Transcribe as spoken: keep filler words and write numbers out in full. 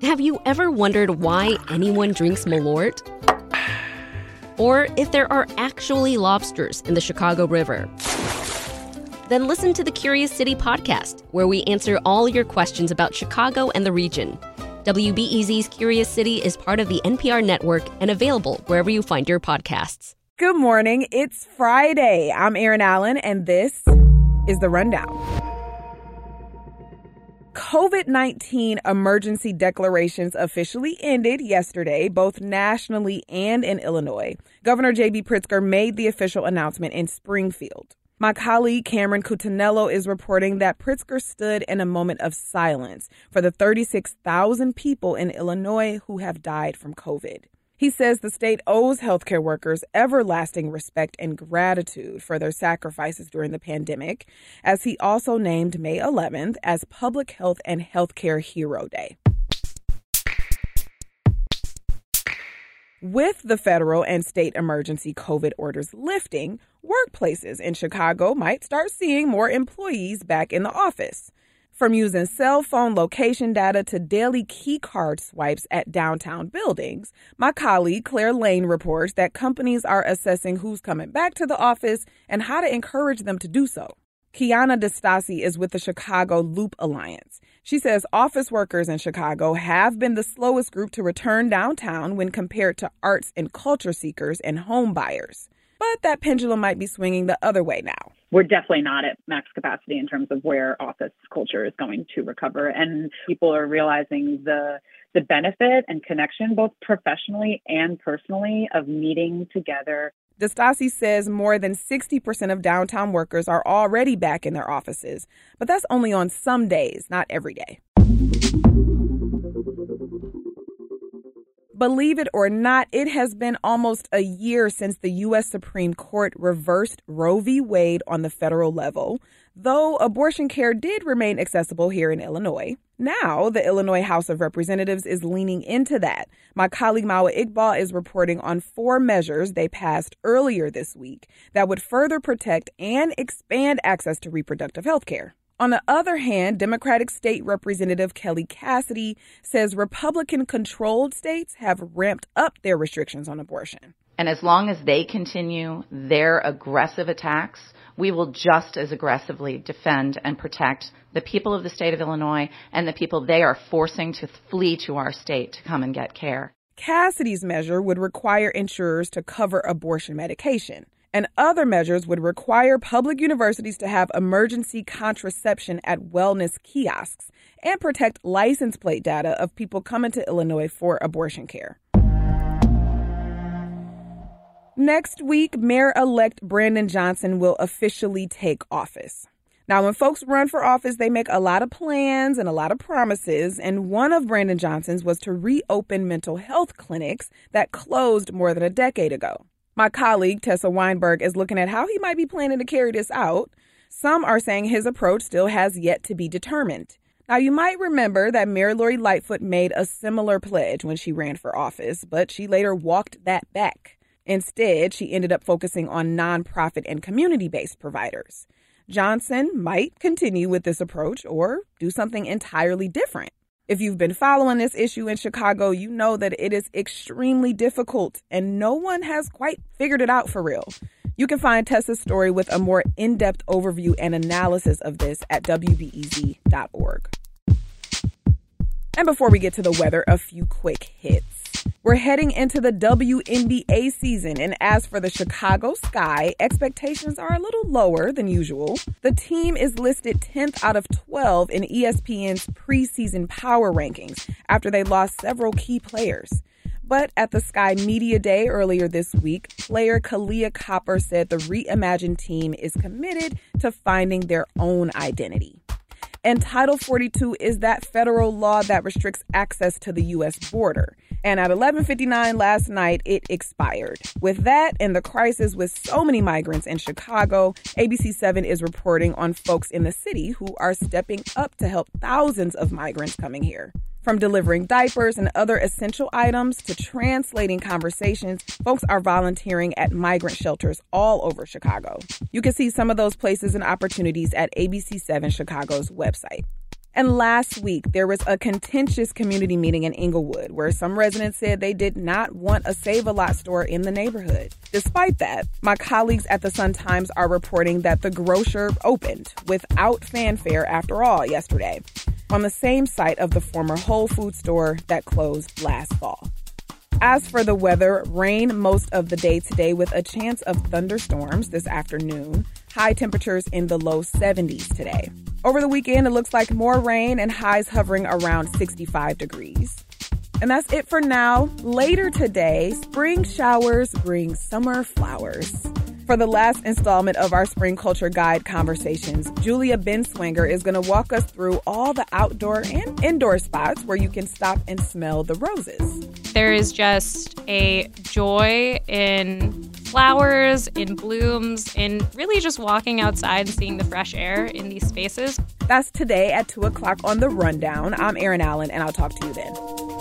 Have you ever wondered why anyone drinks Malort? Or if there are actually lobsters in the Chicago River? Then listen to the Curious City podcast, where we answer all your questions about Chicago and the region. W B E Z's Curious City is part of the N P R network and available wherever you find your podcasts. Good morning. It's Friday. I'm Erin Allen, and this is The Rundown. COVID nineteen emergency declarations officially ended yesterday, both nationally and in Illinois. Governor J B Pritzker made the official announcement in Springfield. My colleague Cameron Cutinello is reporting that Pritzker stood in a moment of silence for the thirty-six thousand people in Illinois who have died from COVID. He says the state owes healthcare workers everlasting respect and gratitude for their sacrifices during the pandemic, as he also named May eleventh as Public Health and Healthcare Hero Day. With the federal and state emergency COVID orders lifting, workplaces in Chicago might start seeing more employees back in the office. From using cell phone location data to daily key card swipes at downtown buildings, my colleague Claire Lane reports that companies are assessing who's coming back to the office and how to encourage them to do so. Kiana DeStasi is with the Chicago Loop Alliance. She says office workers in Chicago have been the slowest group to return downtown when compared to arts and culture seekers and home buyers. But that pendulum might be swinging the other way now. We're definitely not at max capacity in terms of where office culture is going to recover. And people are realizing the the benefit and connection, both professionally and personally, of meeting together. DeStasi says more than sixty percent of downtown workers are already back in their offices, but that's only on some days, not every day. Believe it or not, it has been almost a year since the U S Supreme Court reversed Roe v. Wade on the federal level, though abortion care did remain accessible here in Illinois. Now, the Illinois House of Representatives is leaning into that. My colleague Mawa Iqbal is reporting on four measures they passed earlier this week that would further protect and expand access to reproductive health care. On the other hand, Democratic State Representative Kelly Cassidy says Republican-controlled states have ramped up their restrictions on abortion. And as long as they continue their aggressive attacks, we will just as aggressively defend and protect the people of the state of Illinois and the people they are forcing to flee to our state to come and get care. Cassidy's measure would require insurers to cover abortion medication. And other measures would require public universities to have emergency contraception at wellness kiosks and protect license plate data of people coming to Illinois for abortion care. Next week, Mayor-elect Brandon Johnson will officially take office. Now, when folks run for office, they make a lot of plans and a lot of promises, and one of Brandon Johnson's was to reopen mental health clinics that closed more than a decade ago. My colleague, Tessa Weinberg, is looking at how he might be planning to carry this out. Some are saying his approach still has yet to be determined. Now, you might remember that Mayor Lori Lightfoot made a similar pledge when she ran for office, but she later walked that back. Instead, she ended up focusing on nonprofit and community-based providers. Johnson might continue with this approach or do something entirely different. If you've been following this issue in Chicago, you know that it is extremely difficult and no one has quite figured it out for real. You can find Tessa's story with a more in-depth overview and analysis of this at W B E Z dot org. And before we get to the weather, a few quick hits. We're heading into the W N B A season, and as for the Chicago Sky, expectations are a little lower than usual. The team is listed tenth out of twelve in E S P N's preseason power rankings after they lost several key players. But at the Sky Media Day earlier this week, player Kalia Copper said the reimagined team is committed to finding their own identity. And Title forty-two is that federal law that restricts access to the U S border. And at eleven fifty-nine last night, it expired. With that and the crisis with so many migrants in Chicago, A B C seven is reporting on folks in the city who are stepping up to help thousands of migrants coming here. From delivering diapers and other essential items to translating conversations, folks are volunteering at migrant shelters all over Chicago. You can see some of those places and opportunities at A B C seven Chicago's website. And last week, there was a contentious community meeting in Inglewood where some residents said they did not want a Save-A-Lot store in the neighborhood. Despite that, my colleagues at the Sun-Times are reporting that the grocer opened without fanfare after all yesterday on the same site of the former Whole Foods store that closed last fall. As for the weather, rain most of the day today with a chance of thunderstorms this afternoon. High temperatures in the low seventies today. Over the weekend, it looks like more rain and highs hovering around sixty-five degrees. And that's it for now. Later today, spring showers bring summer flowers. For the last installment of our Spring Culture Guide conversations, Julia Benswanger is going to walk us through all the outdoor and indoor spots where you can stop and smell the roses. There is just a joy in flowers, in blooms, in really just walking outside and seeing the fresh air in these spaces. That's today at two o'clock on The Rundown. I'm Erin Allen, and I'll talk to you then.